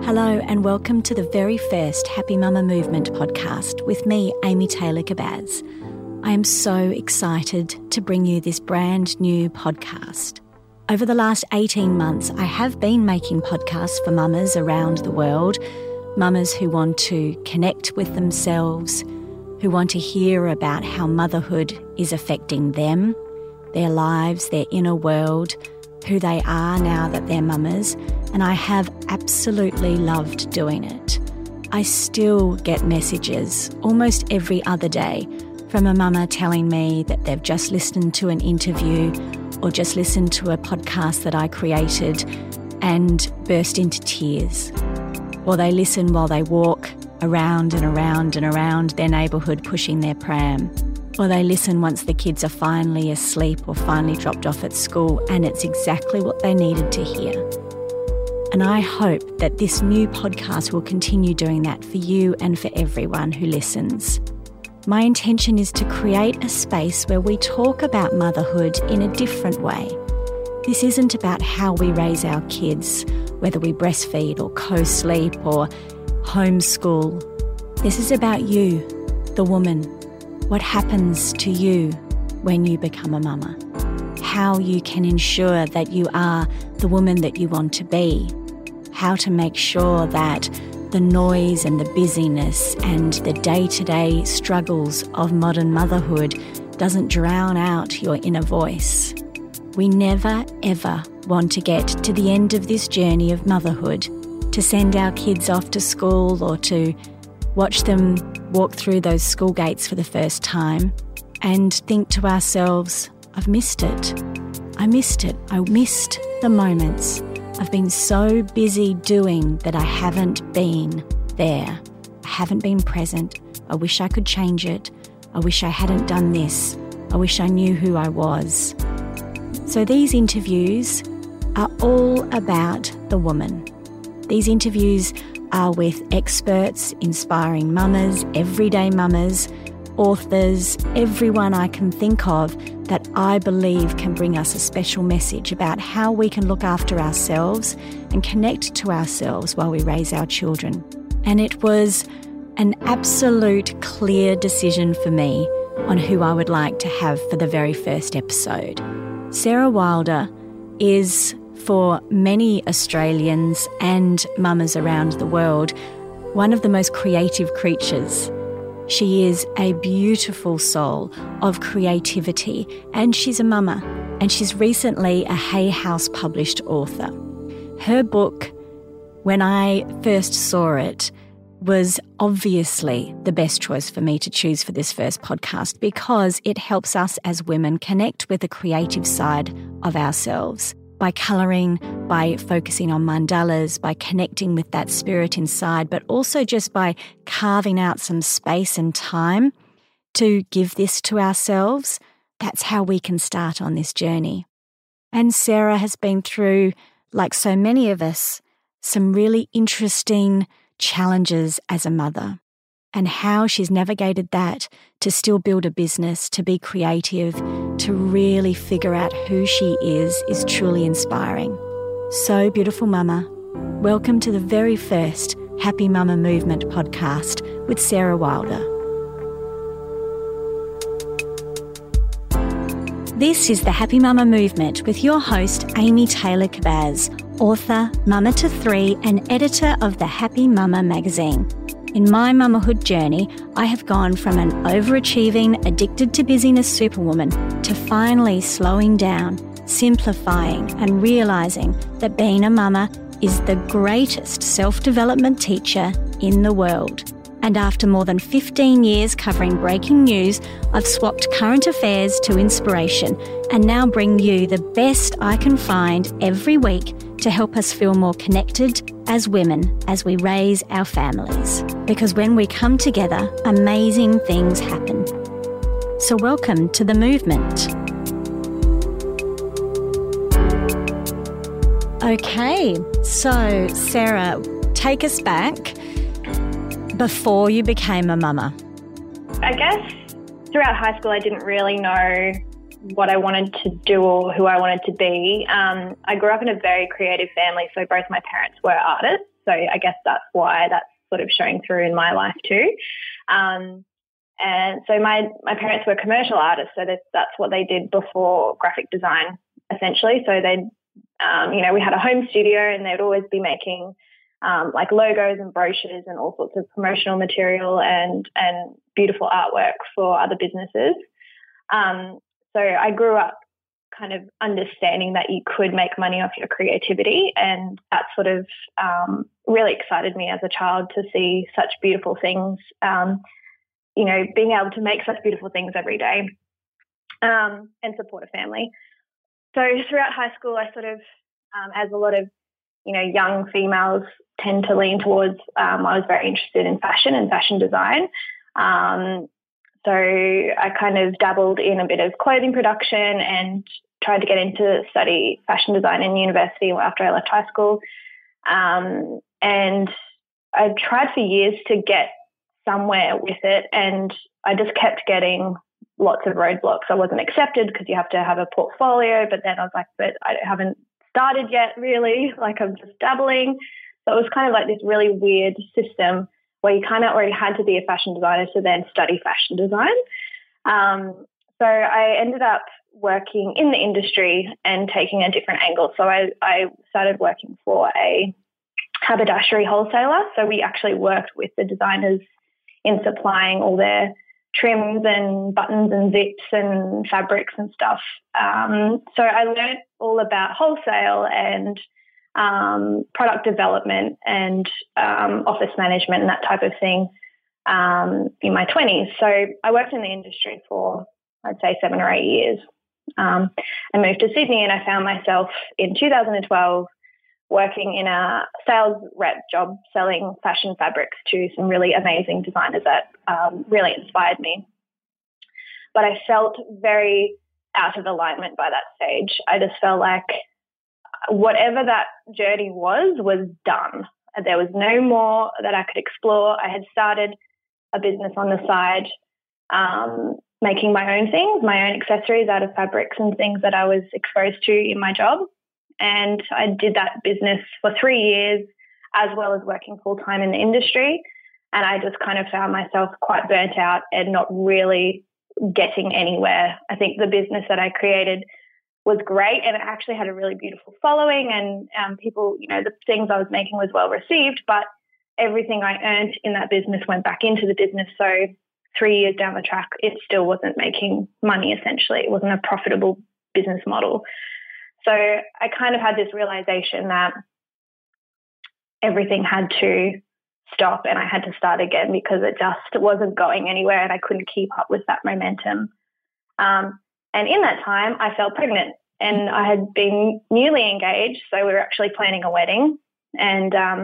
Hello and welcome to the very first Happy Mama Movement podcast with me, Amy Taylor-Kabbaz. I am so excited to bring you this brand new podcast. Over the last 18 months, I have been making podcasts for mamas around the world, mamas who want to connect with themselves, who want to hear about how motherhood is affecting them, their lives, their inner world, who they are now that they're mamas, and I have absolutely loved doing it. I still get messages almost every other day from a mama telling me that they've just listened to an interview or just listened to a podcast that I created and burst into tears. Or they listen while they walk around and around and around their neighbourhood pushing their pram. Or they listen once the kids are finally asleep or finally dropped off at school and it's exactly what they needed to hear. And I hope that this new podcast will continue doing that for you and for everyone who listens. My intention is to create a space where we talk about motherhood in a different way. This isn't about how we raise our kids, whether we breastfeed or co-sleep or homeschool. This is about you, the woman. What happens to you when you become a mama? How you can ensure that you are the woman that you want to be. How to make sure that the noise and the busyness and the day-to-day struggles of modern motherhood doesn't drown out your inner voice. We never, ever want to get to the end of this journey of motherhood, to send our kids off to school or to watch them walk through those school gates for the first time and think to ourselves, I've missed it. I missed it. I missed the moments. I've been so busy doing that I haven't been there. I haven't been present. I wish I could change it. I wish I hadn't done this. I wish I knew who I was. So these interviews are all about the woman. These interviews are with experts, inspiring mamas, everyday mamas, authors, everyone I can think of that I believe can bring us a special message about how we can look after ourselves and connect to ourselves while we raise our children. And it was an absolute clear decision for me on who I would like to have for the very first episode. Sarah Wilder is, for many Australians and mamas around the world, one of the most creative creatures. She is a beautiful soul of creativity, and she's a mama, and she's recently a Hay House published author. Her book, when I first saw it, was obviously the best choice for me to choose for this first podcast because it helps us as women connect with the creative side of ourselves. By colouring, by focusing on mandalas, by connecting with that spirit inside, but also just by carving out some space and time to give this to ourselves, that's how we can start on this journey. And Sarah has been through, like so many of us, some really interesting challenges as a mother, and how she's navigated that to still build a business, to be creative, to really figure out who she is truly inspiring. So, beautiful mama, welcome to the very first Happy Mama Movement podcast with Sarah Wilder. This is the Happy Mama Movement with your host, Amy Taylor-Kabbaz, author, mama to three, and editor of the Happy Mama magazine. In my mamahood journey, I have gone from an overachieving, addicted to busyness superwoman to finally slowing down, simplifying, and realising that being a mama is the greatest self-development teacher in the world. And after more than 15 years covering breaking news, I've swapped current affairs to inspiration and now bring you the best I can find every week to help us feel more connected as women as we raise our families. Because when we come together, amazing things happen. So welcome to the movement. Okay, so Sarah, take us back before you became a mama. I guess throughout high school I didn't really know what I wanted to do or who I wanted to be. I grew up in a very creative family, so both my parents were artists. So I guess that's why that's sort of showing through in my life too. And so my parents were commercial artists, so that's what they did before graphic design, essentially. So they'd, we had a home studio, and they'd always be making like logos and brochures and all sorts of promotional material and beautiful artwork for other businesses. So I grew up kind of understanding that you could make money off your creativity, and that sort of really excited me as a child to see such beautiful things, being able to make such beautiful things every day and support a family. So throughout high school, I sort of, as a lot of, young females tend to lean towards, I was very interested in fashion and fashion design. So I kind of dabbled in a bit of clothing production and tried to get into study fashion design in university after I left high school. And I tried for years to get somewhere with it, and I just kept getting lots of roadblocks. I wasn't accepted because you have to have a portfolio, but then I was like, but I haven't started yet really, like I'm just dabbling. So it was kind of like this really weird system where you kind of already had to be a fashion designer to then study fashion design. So I ended up working in the industry and taking a different angle. So I started working for a haberdashery wholesaler. So we actually worked with the designers in supplying all their trims and buttons and zips and fabrics and stuff. So I learned all about wholesale and product development and office management and that type of thing in my 20s. So I worked in the industry for, I'd say, 7 or 8 years. I moved to Sydney, and I found myself in 2012 working in a sales rep job selling fashion fabrics to some really amazing designers that really inspired me. But I felt very out of alignment by that stage. I just felt like whatever that journey was done. There was no more that I could explore. I had started a business on the side, making my own things, my own accessories out of fabrics and things that I was exposed to in my job. And I did that business for 3 years, as well as working full-time in the industry. And I just kind of found myself quite burnt out and not really getting anywhere. I think the business that I created was great, and it actually had a really beautiful following, and people, the things I was making was well received, but everything I earned in that business went back into the business. So 3 years down the track, it still wasn't making money, essentially. It wasn't a profitable business model. So I kind of had this realization that everything had to stop and I had to start again because it just wasn't going anywhere and I couldn't keep up with that momentum. And in that time, I fell pregnant, and I had been newly engaged, so we were actually planning a wedding, and I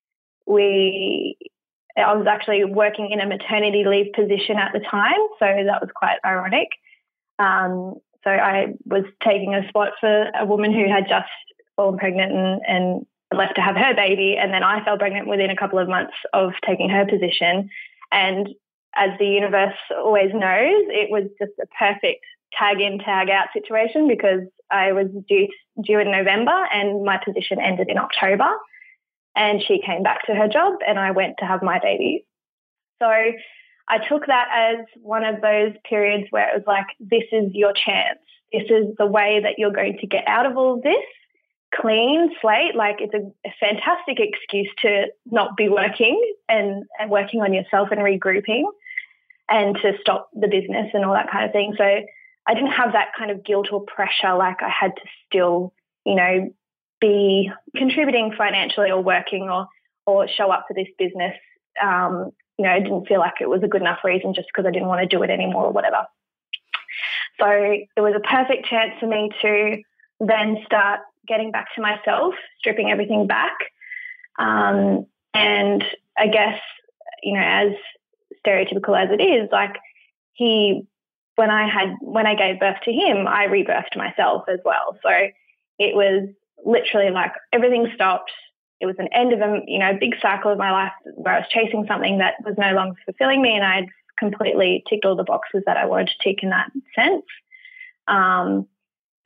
was actually working in a maternity leave position at the time, so that was quite ironic. So I was taking a spot for a woman who had just fallen pregnant and left to have her baby, and then I fell pregnant within a couple of months of taking her position. And as the universe always knows, it was just a perfect tag in, tag out situation because I was due in November and my position ended in October, and she came back to her job and I went to have my baby. So I took that as one of those periods where it was like, this is your chance. This is the way that you're going to get out of all of this. Clean slate, like it's a fantastic excuse to not be working and working on yourself and regrouping and to stop the business and all that kind of thing. So I didn't have that kind of guilt or pressure like I had to still, be contributing financially or working or show up for this business. I didn't feel like it was a good enough reason just because I didn't want to do it anymore or whatever. So it was a perfect chance for me to then start getting back to myself, stripping everything back. And I guess, as stereotypical as it is, like when I gave birth to him, I rebirthed myself as well. So it was literally like everything stopped. It was an end of a big cycle of my life where I was chasing something that was no longer fulfilling me, and I'd completely ticked all the boxes that I wanted to tick in that sense. And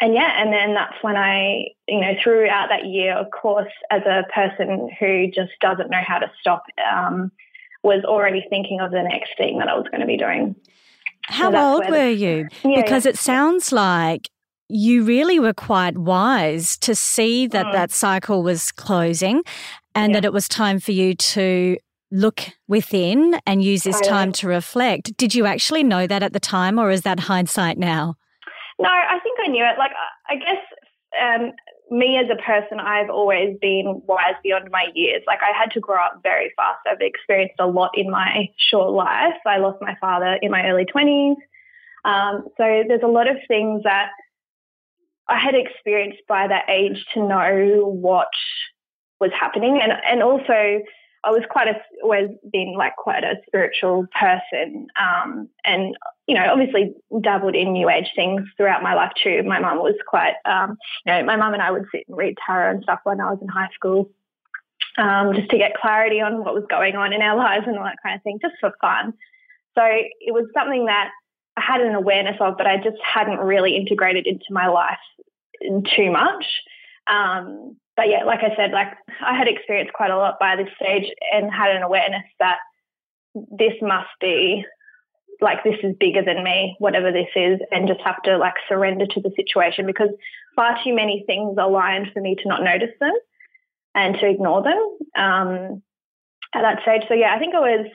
and then that's when I, throughout that year, of course, as a person who just doesn't know how to stop, was already thinking of the next thing that I was going to be doing. How old were you? Because it sounds like you really were quite wise to see that that cycle was closing and that it was time for you to look within and use this time to reflect. Did you actually know that at the time, or is that hindsight now? No, I think I knew it. Like, I guess me as a person, I've always been wise beyond my years. Like, I had to grow up very fast. I've experienced a lot in my short life. I lost my father in my early 20s. So there's a lot of things that I had experienced by that age to know what was happening. And also I was always been like quite a spiritual person. And, obviously dabbled in new age things throughout my life too. My mum was quite, my mum and I would sit and read tarot and stuff when I was in high school, just to get clarity on what was going on in our lives and all that kind of thing, just for fun. So it was something that I had an awareness of, but I just hadn't really integrated into my life too much. But yeah, like I said, like I had experienced quite a lot by this stage and had an awareness that this must be like, this is bigger than me, whatever this is, and just have to like surrender to the situation, because far too many things aligned for me to not notice them and to ignore them at that stage. So yeah, I think I was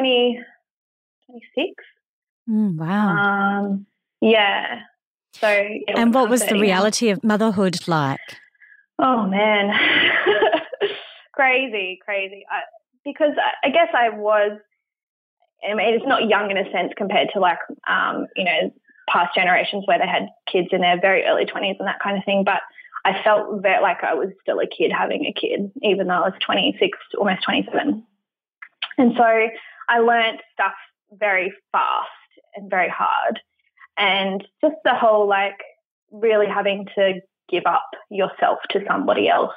26. Wow. Yeah. So yeah, and what was the reality of motherhood like? Oh man, crazy. Because I guess I was, I mean, it's not young in a sense compared to like, past generations where they had kids in their very early 20s and that kind of thing. But I felt like I was still a kid having a kid, even though I was 26, almost 27. And so I learned stuff very fast and very hard. And just the whole like really having to give up yourself to somebody else.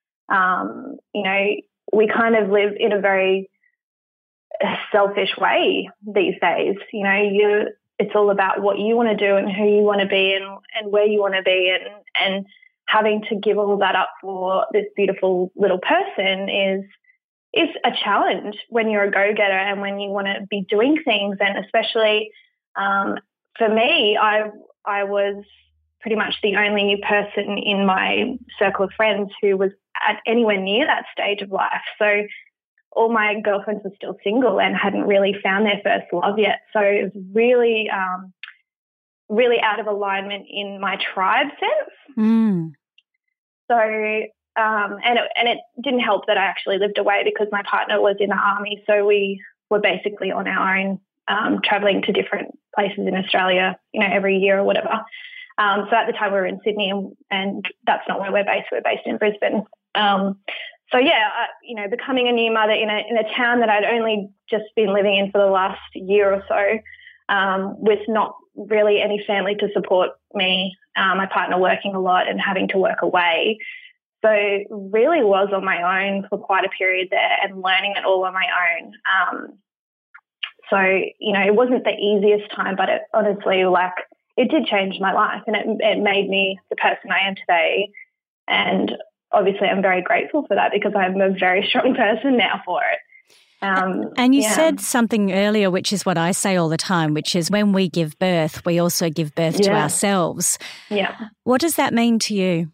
We kind of live in a very selfish way these days. It's all about what you want to do and who you want to be and where you want to be, and having to give all that up for this beautiful little person is a challenge when you're a go-getter and when you want to be doing things. And especially for me, I was pretty much the only person in my circle of friends who was at anywhere near that stage of life. So all my girlfriends were still single and hadn't really found their first love yet. So it was really, really out of alignment in my tribe sense. So, and it didn't help that I actually lived away because my partner was in the army. So we were basically on our own, traveling to different places in Australia, every year or whatever. So at the time we were in Sydney and that's not where we're based. We're based in Brisbane. So yeah, becoming a new mother in a town that I'd only just been living in for the last year or so, with not really any family to support me, my partner working a lot and having to work away. So really was on my own for quite a period there and learning it all on my own. So, it wasn't the easiest time, but it honestly, it did change my life and it made me the person I am today. And obviously I'm very grateful for that because I'm a very strong person now for it. And you said something earlier, which is what I say all the time, which is when we give birth, we also give birth to ourselves. Yeah. What does that mean to you?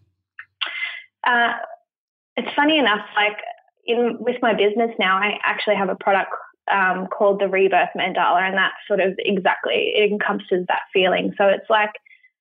It's funny enough, with my business now, I actually have a product called the Rebirth Mandala, and that sort of it encompasses that feeling. So it's like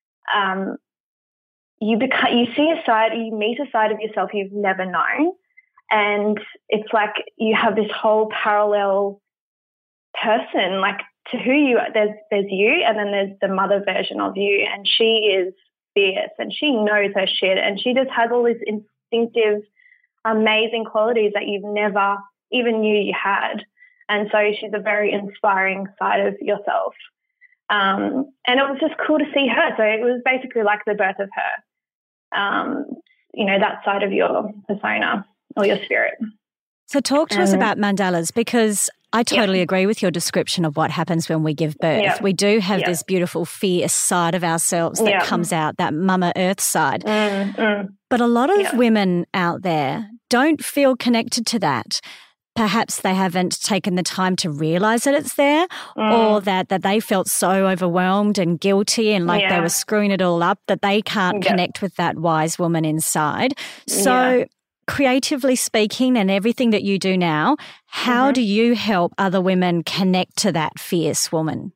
you meet a side of yourself you've never known, and it's like you have this whole parallel person, like to who you are. There's you, and then there's the mother version of you, and she is fierce and she knows her shit, and she just has all these instinctive, amazing qualities that you've never even knew you had. And so she's a very inspiring side of yourself. And it was just cool to see her. So it was basically like the birth of her, that side of your persona or your spirit. So talk to us about mandalas, because I totally agree with your description of what happens when we give birth. Yeah. We do have this beautiful fierce side of ourselves that comes out, that Mama Earth side. But a lot of women out there don't feel connected to that. Perhaps they haven't taken the time to realise that it's there, or that they felt so overwhelmed and guilty and like they were screwing it all up that they can't connect with that wise woman inside. So creatively speaking, and everything that you do now, how do you help other women connect to that fierce woman?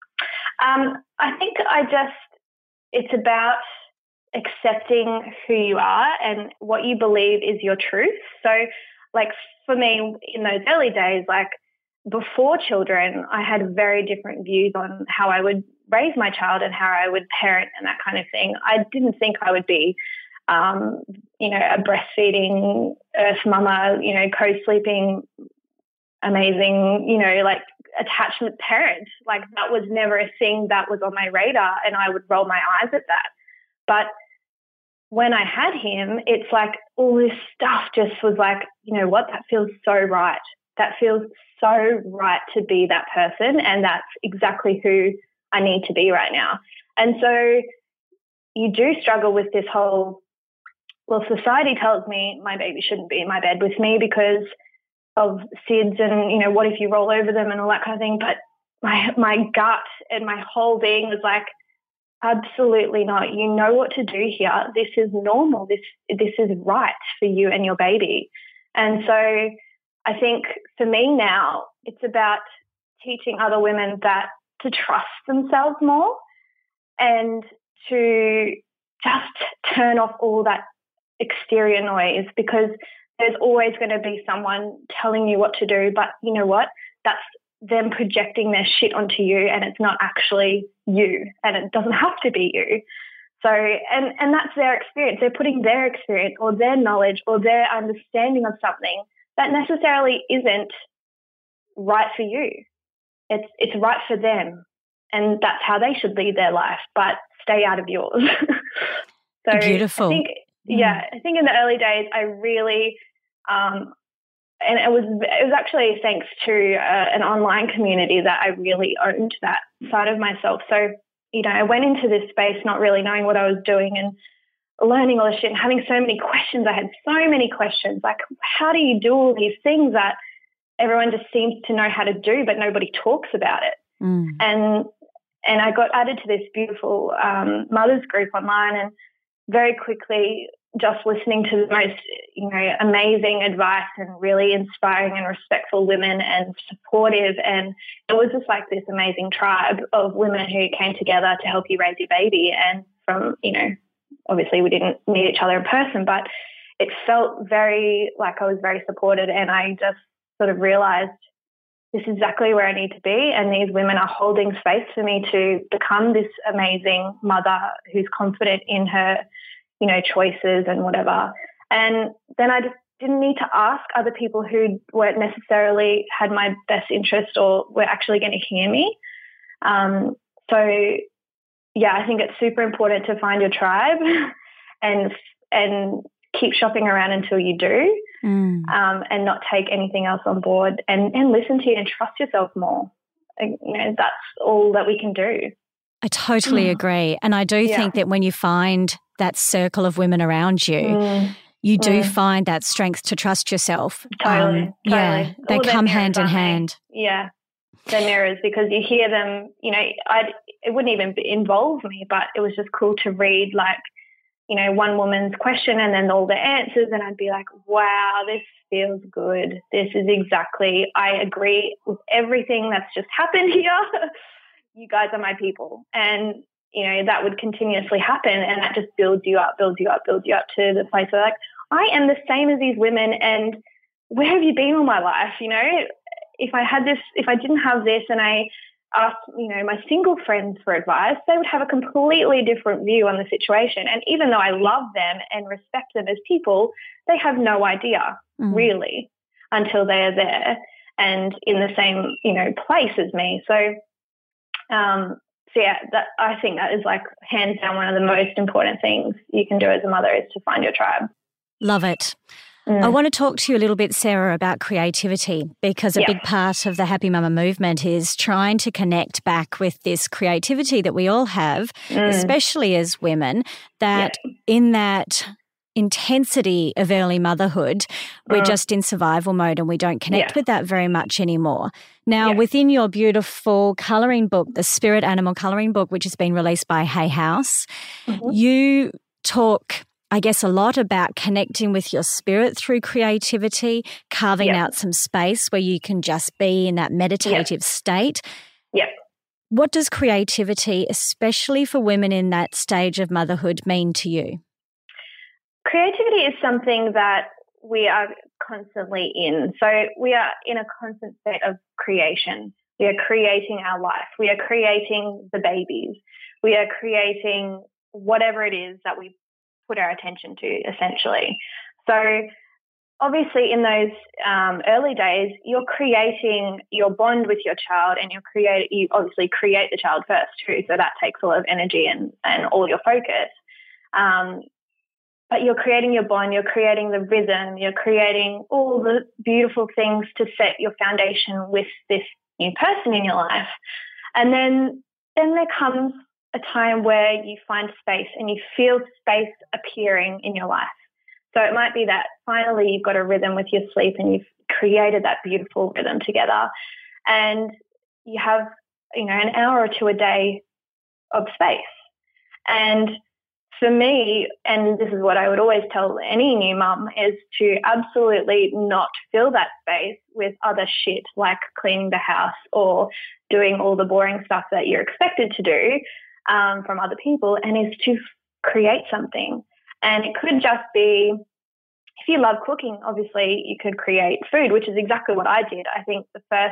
I think it's about accepting who you are and what you believe is your truth. So like for me in those early days, like before children, I had very different views on how I would raise my child and how I would parent and that kind of thing. I didn't think I would be a breastfeeding earth mama, co-sleeping, amazing, like attachment parent. Like that was never a thing that was on my radar, and I would roll my eyes at that. But when I had him, it's like all this stuff just was like, you know what, that feels so right. That feels so right to be that person, and that's exactly who I need to be right now. And so you do struggle with this whole, well, society tells me my baby shouldn't be in my bed with me because of SIDS and, what if you roll over them and all that kind of thing. But my gut and my whole being was like, absolutely not. You know what to do here. This is normal. This is right for you and your baby. And so I think for me now, it's about teaching other women that to trust themselves more and to just turn off all that exterior noise, because there's always going to be someone telling you what to do, but you know what? That's them projecting their shit onto you, and it's not actually you, and it doesn't have to be you. So, and that's their experience. They're putting their experience or their knowledge or their understanding of something that necessarily isn't right for you. It's right for them, and that's how they should lead their life, but stay out of yours. So beautiful. I think in the early days, I really, and it was actually thanks to an online community that I really owned that side of myself. So, I went into this space not really knowing what I was doing and learning all this shit and having so many questions. I had so many questions, like, how do you do all these things that everyone just seems to know how to do, but nobody talks about it? And I got added to this beautiful mothers group online, and very quickly just listening to the most, amazing advice and really inspiring and respectful women and supportive. And it was just like this amazing tribe of women who came together to help you raise your baby. And from, obviously we didn't meet each other in person, but it felt very like I was very supported. And I just sort of realized this is exactly where I need to be. And these women are holding space for me to become this amazing mother who's confident in her, choices and whatever. And then I just didn't need to ask other people who weren't necessarily had my best interest or were actually going to hear me. So I think it's super important to find your tribe and keep shopping around until you do, and not take anything else on board, and listen to you and trust yourself more. That's all that we can do. I totally agree. And I do think that when you find that circle of women around you, you do find that strength to trust yourself. Totally. Yeah, they come hand in hand. Yeah, they're mirrors, because you hear them, it wouldn't even involve me, but it was just cool to read, like, one woman's question and then all the answers, and I'd be like, wow, this feels good. This is exactly, I agree with everything that's just happened here. You guys are my people. And, that would continuously happen, and that just builds you up to the place where, like, I am the same as these women, and where have you been all my life? If I didn't have this and I asked, my single friends for advice, they would have a completely different view on the situation. And even though I love them and respect them as people, they have no idea really until they are there and in the same, place as me. So, I think that is, like, hands down one of the most important things you can do as a mother, is to find your tribe. Love it. I want to talk to you a little bit, Sarah, about creativity, because a big part of the Happy Mama movement is trying to connect back with this creativity that we all have, especially as women, that in that intensity of early motherhood, we're just in survival mode and we don't connect with that very much anymore. Now, within your beautiful colouring book, the Spirit Animal Colouring Book, which has been released by Hay House, you talk, I guess, a lot about connecting with your spirit through creativity, carving out some space where you can just be in that meditative state. What does creativity, especially for women in that stage of motherhood, mean to you? Creativity is something that we are constantly in. So we are in a constant state of creation. We are creating our life. We are creating the babies. We are creating whatever it is that we put our attention to, essentially. So obviously in those early days, you're creating your bond with your child, and you obviously create the child first too. So that takes a lot of energy and all your focus. But you're creating your bond, you're creating the rhythm, you're creating all the beautiful things to set your foundation with this new person in your life. And then there comes a time where you find space and you feel space appearing in your life. So it might be that finally you've got a rhythm with your sleep and you've created that beautiful rhythm together, and you have, an hour or two a day of space. And for me, and this is what I would always tell any new mum, is to absolutely not fill that space with other shit like cleaning the house or doing all the boring stuff that you're expected to do from other people, and is to create something. And it could just be, if you love cooking, obviously you could create food, which is exactly what I did. I think the first,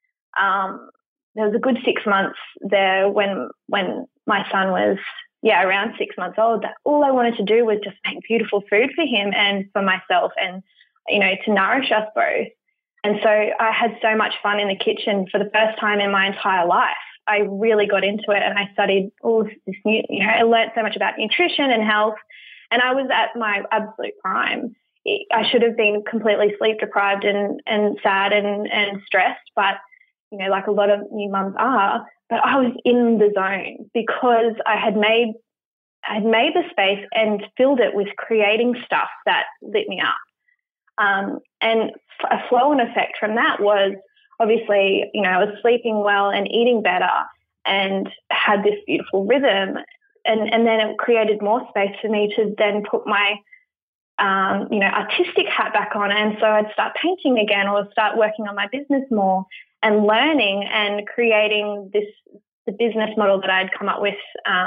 there was a good 6 months there when my son was around 6 months old, that all I wanted to do was just make beautiful food for him and for myself, and, to nourish us both. And so I had so much fun in the kitchen for the first time in my entire life. I really got into it, and I studied all this new, I learned so much about nutrition and health, and I was at my absolute prime. I should have been completely sleep deprived and sad and stressed, but, like a lot of new mums are. But I was in the zone because I had made the space and filled it with creating stuff that lit me up. And a flow-on effect from that was obviously, I was sleeping well and eating better and had this beautiful rhythm. And then it created more space for me to then put my, artistic hat back on. And so I'd start painting again, or start working on my business more and learning and creating the business model that I'd come up with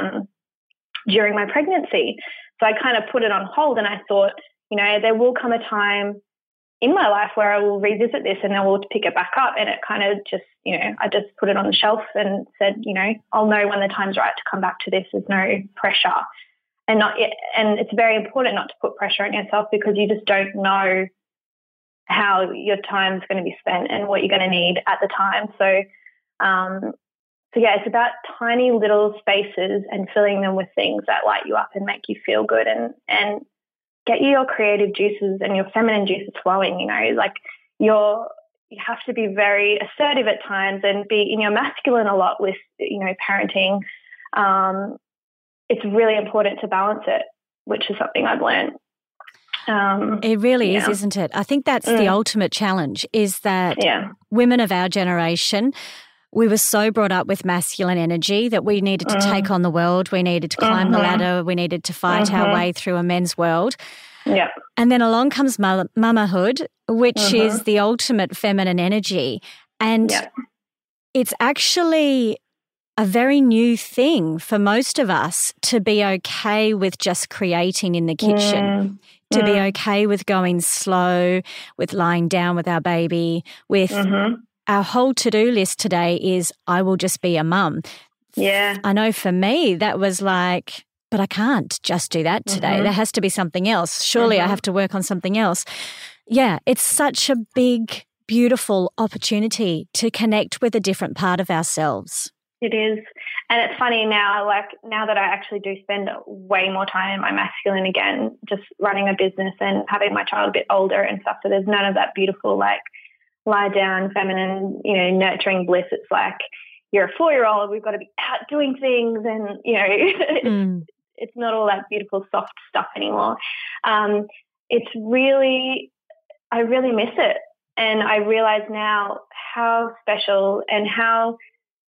during my pregnancy. So I kind of put it on hold, and I thought, there will come a time in my life where I will revisit this and I will pick it back up. And it kind of just, I just put it on the shelf and said, I'll know when the time's right to come back to this. There's no pressure. And it's very important not to put pressure on yourself, because you just don't know how your time's going to be spent and what you're going to need at the time. So it's about tiny little spaces and filling them with things that light you up and make you feel good and get your creative juices and your feminine juices flowing. You have to be very assertive at times and be in your masculine a lot with, parenting. It's really important to balance it, which is something I've learned. It really is, isn't it? I think that's the ultimate challenge, is that women of our generation, we were so brought up with masculine energy that we needed to take on the world, we needed to climb the ladder, we needed to fight our way through a men's world. Yeah. And then along comes mamahood, which is the ultimate feminine energy. And it's actually a very new thing for most of us to be okay with just creating in the kitchen, to be okay with going slow, with lying down with our baby, with our whole to-do list today is, I will just be a mum. Yeah. I know for me that was like, but I can't just do that today. There has to be something else. Surely I have to work on something else. Yeah, it's such a big, beautiful opportunity to connect with a different part of ourselves. It is. And it's funny now, like now that I actually do spend way more time in my masculine again, just running a business and having my child a bit older and stuff. So there's none of that beautiful, like, lie down, feminine, nurturing bliss. It's like, you're a 4-year-old, we've got to be out doing things, and, it's not all that beautiful, soft stuff anymore. It's really, I really miss it. And I realize now how special and how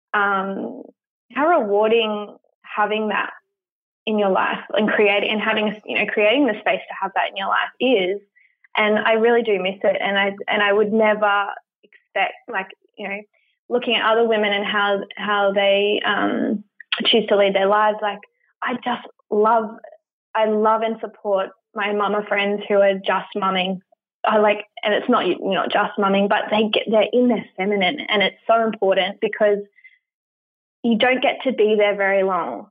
rewarding having that in your life and creating the space to have that in your life is. And I really do miss it. And I would never expect, like, looking at other women and how they choose to lead their lives. Like, I love and support my mama friends who are just mumming. And it's not, you're not just mumming, but they're in their feminine, and it's so important because you don't get to be there very long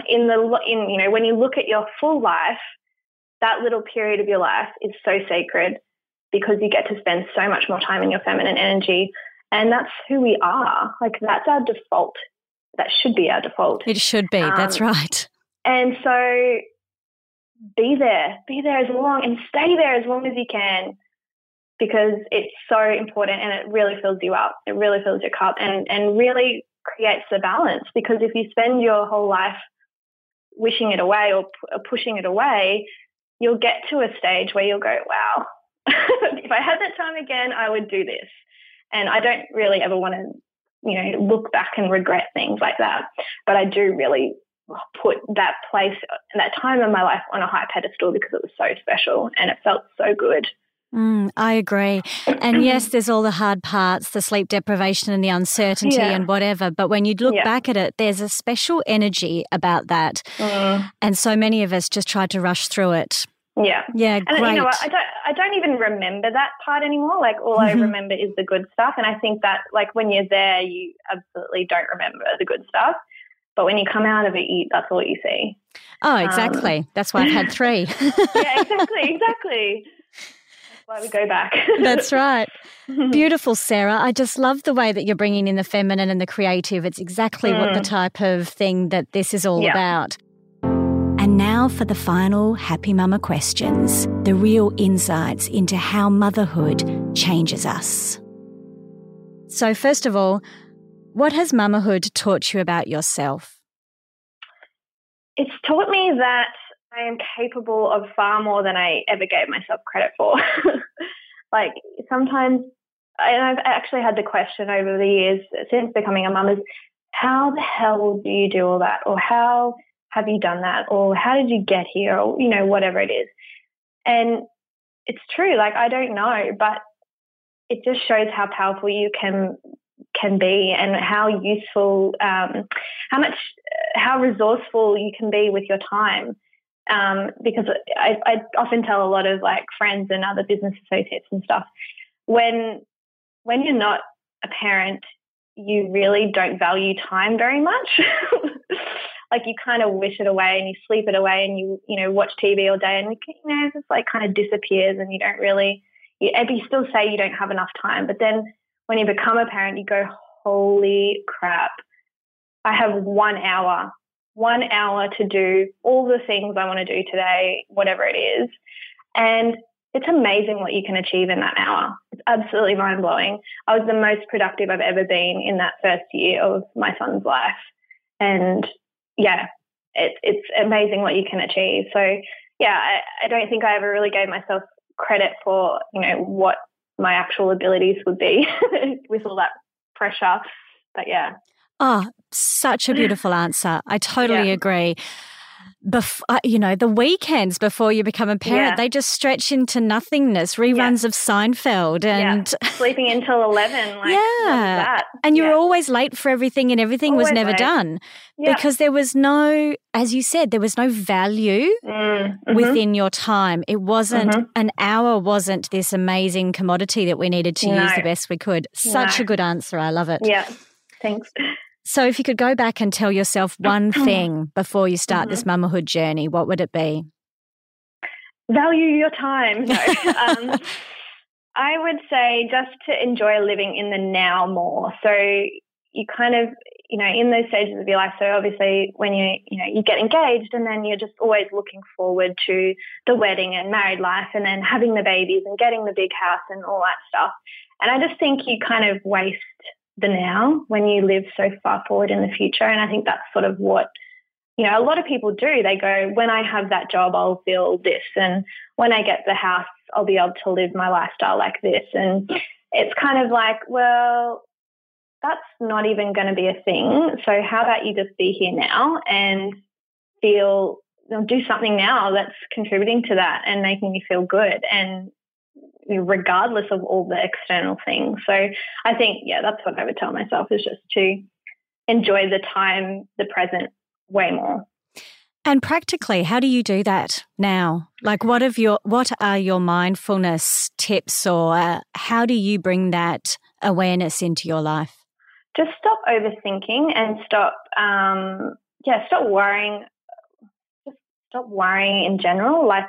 when you look at your full life. That little period of your life is so sacred because you get to spend so much more time in your feminine energy, and that's who we are. Like, that's our default. That should be our default. It should be. That's right. And so be there as long and stay there as long as you can, because it's so important and it really fills you up. It really fills your cup and really creates the balance, because if you spend your whole life wishing it away or pushing it away, you'll get to a stage where you'll go, wow, if I had that time again, I would do this. And I don't really ever want to, look back and regret things like that. But I do really put that place, that time in my life on a high pedestal because it was so special and it felt so good. I agree. And yes, there's all the hard parts, the sleep deprivation and the uncertainty and whatever. But when you look back at it, there's a special energy about that. And so many of us just tried to rush through it. Yeah. Yeah, and great. You know what? I don't even remember that part anymore. Like, all I remember is the good stuff. And I think that, like, when you're there, you absolutely don't remember the good stuff. But when you come out of it, that's all you see. Oh, exactly. That's why I've had 3. Yeah, exactly. That's why we go back. That's right. Beautiful, Sarah. I just love the way that you're bringing in the feminine and the creative. It's exactly what the type of thing that this is all about. And now for the final Happy Mama questions, the real insights into how motherhood changes us. So first of all, what has mamahood taught you about yourself? It's taught me that I am capable of far more than I ever gave myself credit for. Like, sometimes, and I've actually had the question over the years since becoming a mum, is how the hell do you do all that? Or how have you done that? Or how did you get here? Or, whatever it is. And it's true, like, I don't know, but it just shows how powerful you can be and how useful, how resourceful you can be with your time. Because I often tell a lot of, like, friends and other business associates and stuff, when you're not a parent, you really don't value time very much. Like, you kind of wish it away and you sleep it away and you watch TV all day and it just, like, kind of disappears, and you don't really, you still say you don't have enough time. But then when you become a parent, you go, holy crap, I have 1 hour to do all the things I want to do today, whatever it is. And it's amazing what you can achieve in that hour. It's absolutely mind-blowing. I was the most productive I've ever been in that first year of my son's life. And yeah, it's amazing what you can achieve. So yeah, I don't think I ever really gave myself credit for, what my actual abilities would be with all that pressure. But yeah. Oh, such a beautiful answer. I totally agree. The weekends before you become a parent, they just stretch into nothingness, reruns of Seinfeld and sleeping until 11. Like, that? And you were always late for everything, and everything was never done because there was no, as you said, there was no value within your time. It wasn't, an hour wasn't this amazing commodity that we needed to use the best we could. Such a good answer. I love it. Yeah, thanks. So if you could go back and tell yourself one thing before you start this mamahood journey, what would it be? Value your time. No. I would say just to enjoy living in the now more. So you kind of, in those stages of your life. So obviously when you get engaged, and then you're just always looking forward to the wedding and married life, and then having the babies and getting the big house and all that stuff. And I just think you kind of waste the now when you live so far forward in the future. And I think that's sort of what, a lot of people do. They go, when I have that job, I'll feel this. And when I get the house, I'll be able to live my lifestyle like this. And it's kind of like, well, that's not even going to be a thing. So how about you just be here now and do something now that's contributing to that and making you feel good, and regardless of all the external things. So I think, that's what I would tell myself, is just to enjoy the time, the present, way more. And practically, how do you do that now? Like, what are your mindfulness tips, or how do you bring that awareness into your life? Just stop overthinking and stop worrying. Just stop worrying in general. Like,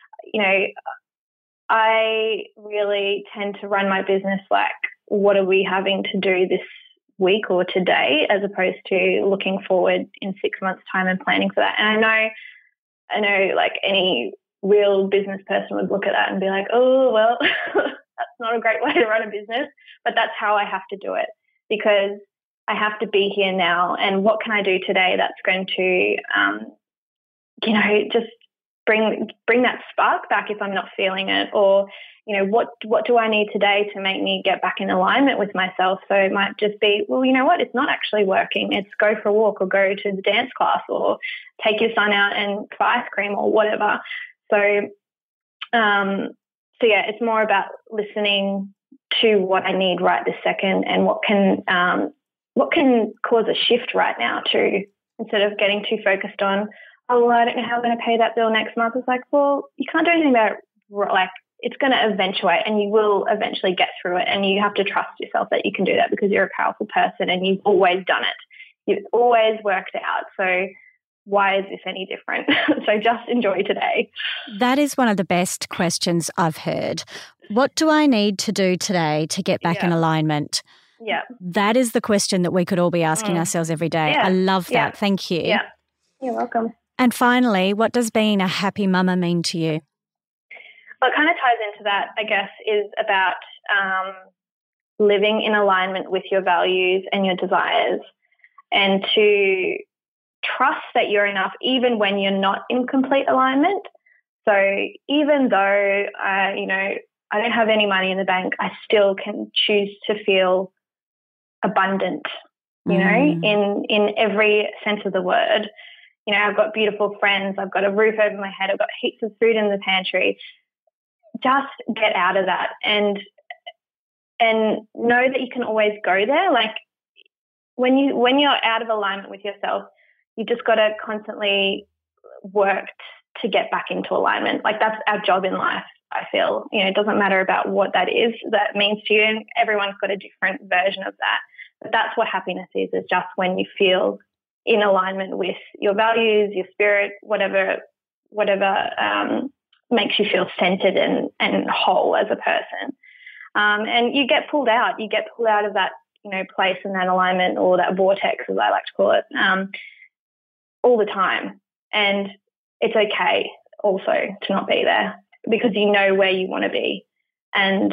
I really tend to run my business like, what are we having to do this week or today, as opposed to looking forward in 6 months' time and planning for that. And I know like any real business person would look at that and be like, oh, well, that's not a great way to run a business, but that's how I have to do it, because I have to be here now. And what can I do today that's going to, just bring that spark back if I'm not feeling it, or, what do I need today to make me get back in alignment with myself? So it might just be, well, you know what, it's not actually working. It's go for a walk, or go to the dance class, or take your son out and for ice cream, or whatever. So, it's more about listening to what I need right this second, and what can cause a shift right now too, instead of getting too focused on, oh, well, I don't know how I'm going to pay that bill next month. It's like, well, you can't do anything about it. Like, it's going to eventuate, and you will eventually get through it, and you have to trust yourself that you can do that, because you're a powerful person and you've always done it. You've always worked it out. So why is this any different? So just enjoy today. That is one of the best questions I've heard. What do I need to do today to get back in alignment? Yeah. That is the question that we could all be asking ourselves every day. Yeah. I love that. Yeah. Thank you. Yeah. You're welcome. And finally, what does being a happy mama mean to you? What kind of ties into that, I guess, is about living in alignment with your values and your desires, and to trust that you're enough even when you're not in complete alignment. So even though, I don't have any money in the bank, I still can choose to feel abundant, in every sense of the word. I've got beautiful friends. I've got a roof over my head. I've got heaps of food in the pantry. Just get out of that and know that you can always go there. Like when you're out of alignment with yourself, you just got to constantly work to get back into alignment. Like that's our job in life, I feel. It doesn't matter about what that means to you, and everyone's got a different version of that. But that's what happiness is just when you feel in alignment with your values, your spirit, whatever makes you feel centered and whole as a person. And you get pulled out. You get pulled out of that, place and that alignment, or that vortex, as I like to call it, all the time. And it's okay also to not be there, because you know where you want to be. And,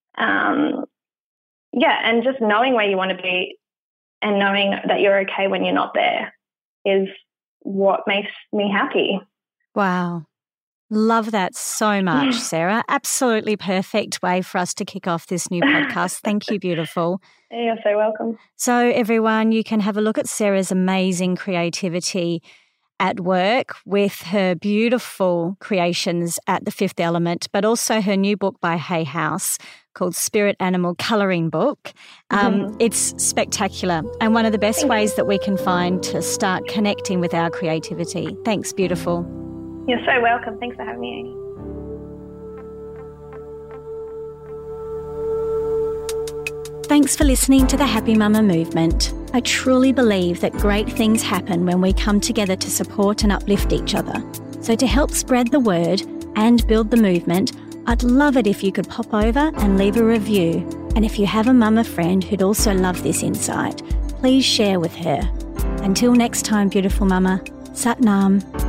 and just knowing where you want to be and knowing that you're okay when you're not there is what makes me happy. Wow. Love that so much, Sarah. Absolutely perfect way for us to kick off this new podcast. Thank you, beautiful. You're so welcome. So everyone, you can have a look at Sarah's amazing creativity at work with her beautiful creations at The Fifth Element, but also her new book by Hay House called Spirit Animal Colouring Book. It's spectacular, and one of the best ways that we can find to start connecting with our creativity. Thanks, beautiful. You're so welcome. Thanks for having me. Thanks for listening to the Happy Mama Movement. I truly believe that great things happen when we come together to support and uplift each other. So to help spread the word and build the movement, I'd love it if you could pop over and leave a review. And if you have a mama friend who'd also love this insight, please share with her. Until next time, beautiful mama, Sat Nam.